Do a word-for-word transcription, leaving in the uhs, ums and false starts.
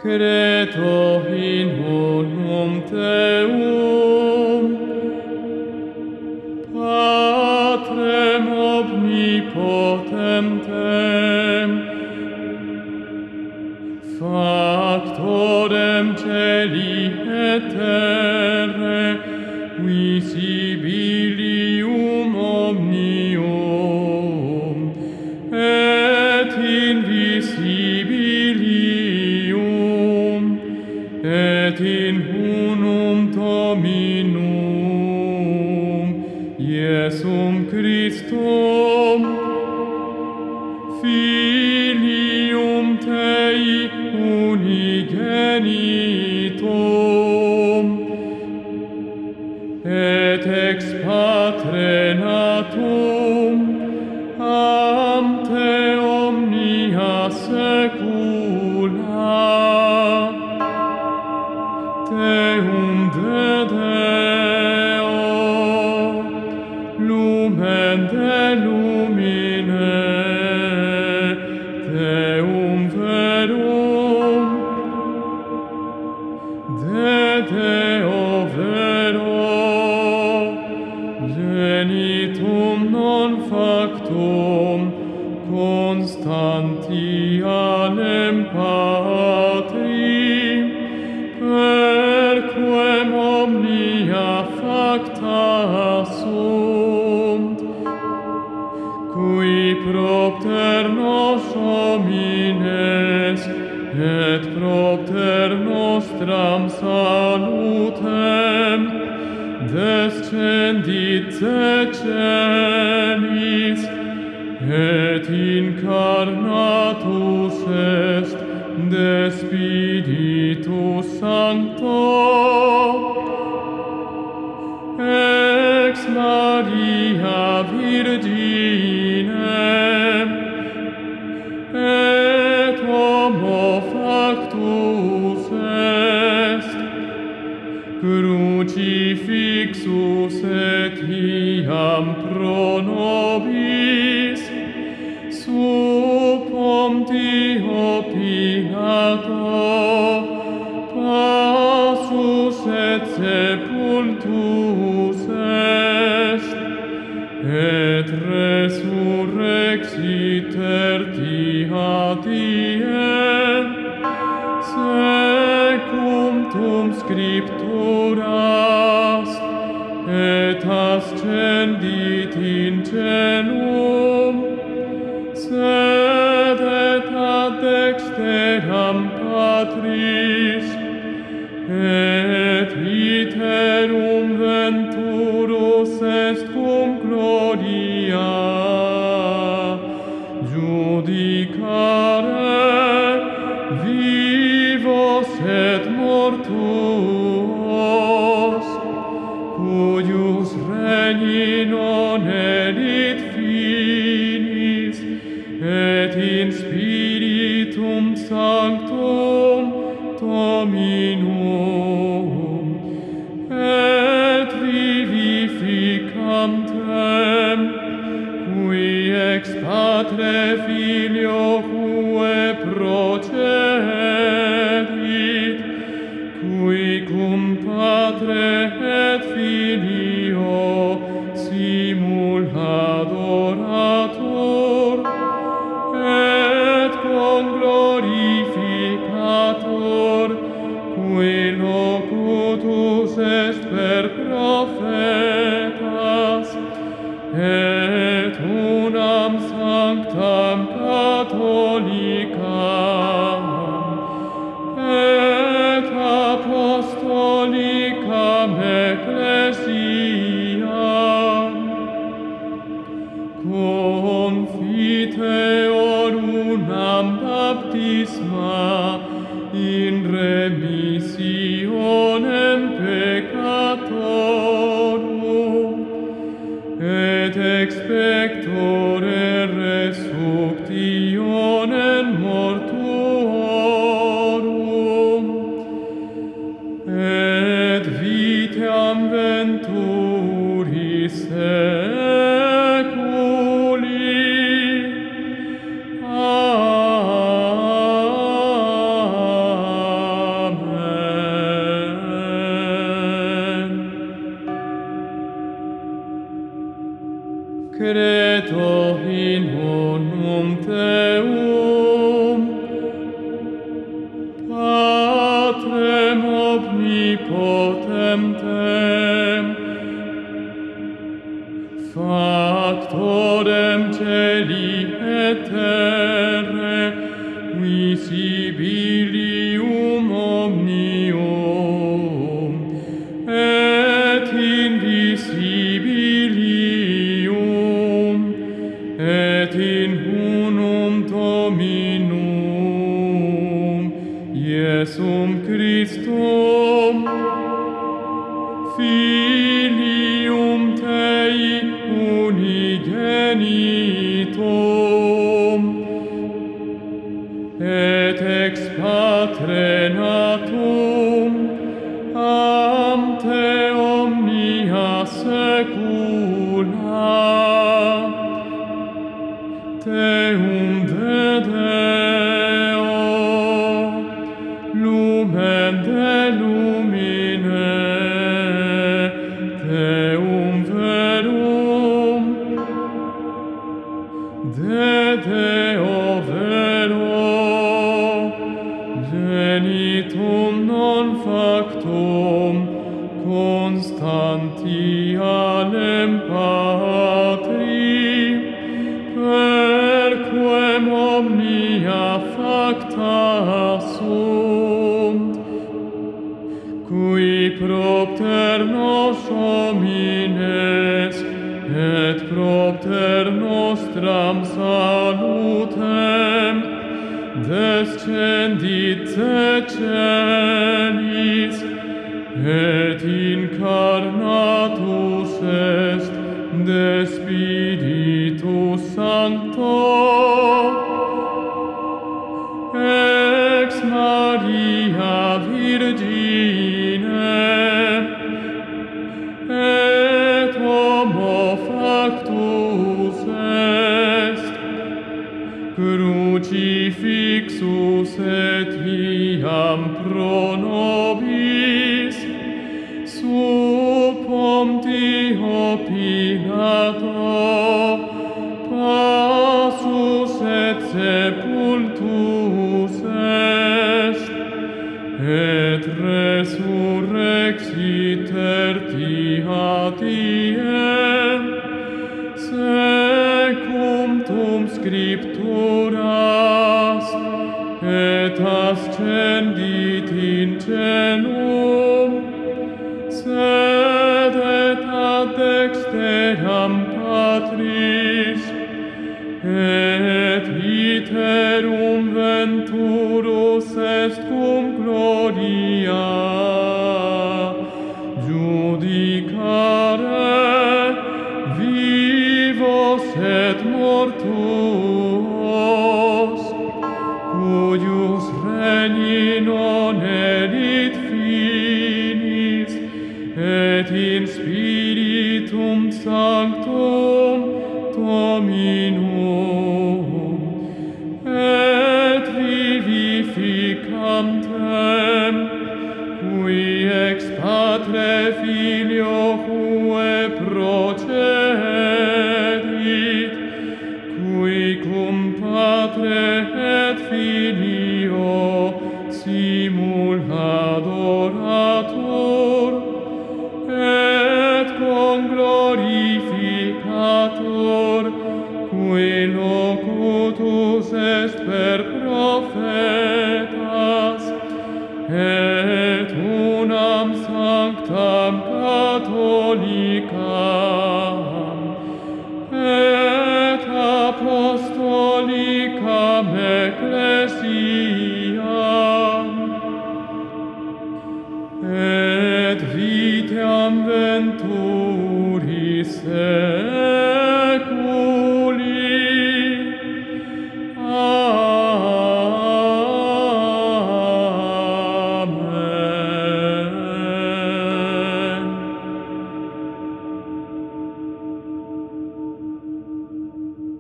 Credo in unum Deum, Patrem omnipotentem, Factorem celi et terrae, visibilium omnium, et invisibilium, et in unum Dominum, Iesum Christum, Filium Tei unigenitum, et ex Patre natum, ante omnia saecula, Deum de Deo, lumen de lumine, Deum verum, de Deo vero, genitum non factum, constantianem Patrim, per quem omnia facta sunt, qui propter nos homines, et propter nostram salutem, descendit de celis, et incarnatus est de Spiritus Sancto, ex Maria Virginem, et homo factus est, crucifixus et iam pro nobis, sub Pontio Pilato, passus et sepultus est, et resurrexit tertia diem, secundum Scripturas, et ascendit in celum, sedet ad dexteram Patris, et iterum venturus est cum gloria, judicare vivos et mortuos, cuius regni non erit finis, et in Spiritum Sanctum Dominum, et vivificantem, qui ex Patre Filio hue procedit, qui cum Patre et Filio simul adorator, et conglorificator, qui locutus est per prophetas, et unam sanctam catholicam, et apostolicam ecclesiam, confiteor unam baptisma in remissionem peccatorum, et expectore resurrectionem mortuorum, et vitae venturis seculi. Amen. unum Teum, Patrem omnipotentem, Factorem celi et terrae, visibilium omnium, et invisibilium, et in unum Dominum, Iesum Christum, Filium Tei unigenitum, et ex Patre natum, ante omnia saecula, Teum de Deo, lumen de lumine, Deum verum, de Deo vero, genitum non factum, constantialem Patri, perquem omnia facta sunt, cui propter nos homines et propter nostram salutem descendit de celis, et incarnatus est de Spiritus Sancto, ex Maria Virgine, et homo factus est, crucifixus et iam pro nobis, sub Pontio Pilato, passus et sepultus est, et resurrexit tertia diem, secundum Scripturas, et ascendit in celum, sed et ad dexteram Patris, et iterum venturus est cum gloria, judicare vivos et mortuos, cuius regni non erit finis, et in Spiritum Sanctum Dominum, et vivificantem, qui ex Patre Filio hue procedit, qui cum Patre et Filio simul adoratur, et conglorificatur, qui locutus est per prophetas, et unam sanctam catholicam, et apostolicam ecclesiam,